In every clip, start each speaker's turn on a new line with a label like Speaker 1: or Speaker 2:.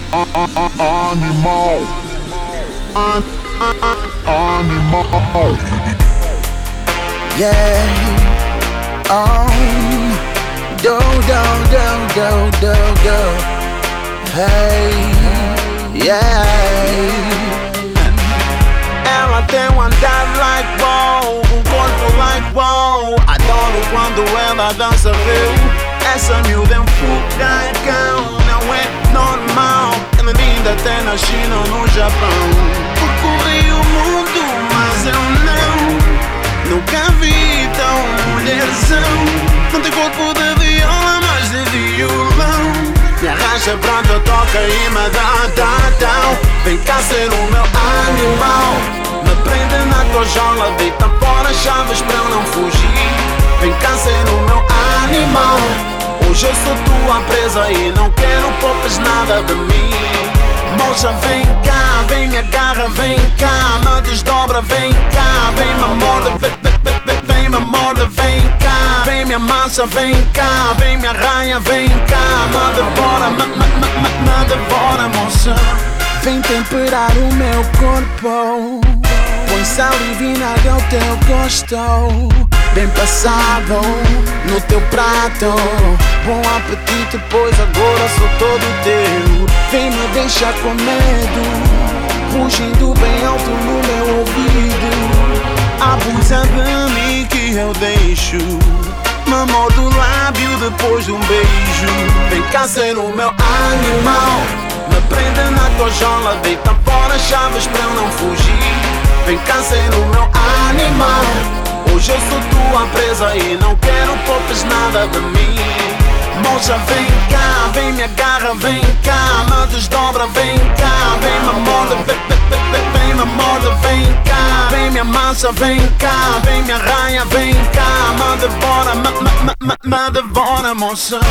Speaker 1: Animal. Animal.
Speaker 2: Yeah. Oh. Do. Hey. Yeah. Ela tem um andar like wow, um corpo like wow. Adoro quando ela dança real. Essa miúda é um furacão, não é normal. Ela é linda até na China ou no Japão. Percorri o mundo, mas eu nunca vi tão mulherzão. Não tem corpo de viola, mas de violão. Me arrasta, pronto, toca e me dá. Vem cá ser o meu animal. Me prende na cojola, deita fora chaves pra eu não fugir. Vem cá ser o meu animal. Hoje eu sou tua presa e não quero poucas nada de mim. Moça, vem cá, vem me agarra, vem cá. Me desdobra, vem cá. Vem me morda, vem me morda, vem cá. Vem me amassa, vem cá. Vem me arranha, vem cá. Me devora, me devora, moça. Vem temperar o meu corpo. Põe sal e vinagre ao teu gosto. Bem passado no teu prato. Bom apetite, pois agora sou todo teu. Vem me deixar com medo, rugindo bem alto no meu ouvido. Abusa de mim que eu deixo. Me mordo o lábio depois de um beijo. Vem cá ser o meu animal. Me prende na cojola, deita fora chaves pra eu não fugir. Vem cá ser o meu animal. Hoje eu sou tua presa e não quero poucas nada de mim. Moça, vem cá, vem me agarra, vem cá. Me desdobra, vem cá. Vem me morda, vem me morda, vem cá. Vem me amassa, vem cá. Vem me arranha, vem cá. Me devora, me devora, moça.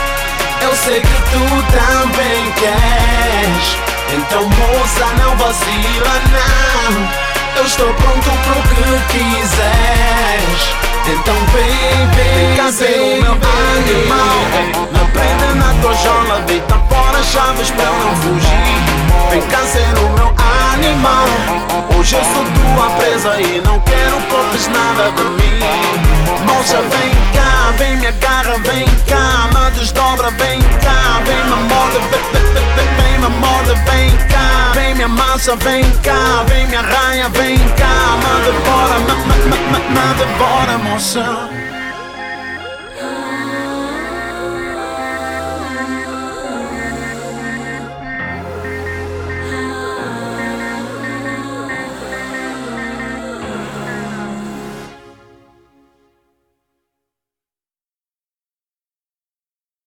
Speaker 2: Eu sei que tu também queres. Então, moça, não vacila, não. Eu estou pronto pro que quiseres. Então vem cá ser o meu animal. Me prende na cojola, deita fora chaves pra eu não fugir. Vem cá ser o meu animal. Hoje eu sou tua presa e não quero poucas nada de mim. Moça, vem cá, vem me agarra, vem cá. Me desdobra, vem cá. Vem me morda, vem me morda, vem cá. Vem me amassa, vem cá. Vem me arranha, vem cá. Me devora, me devora, moça.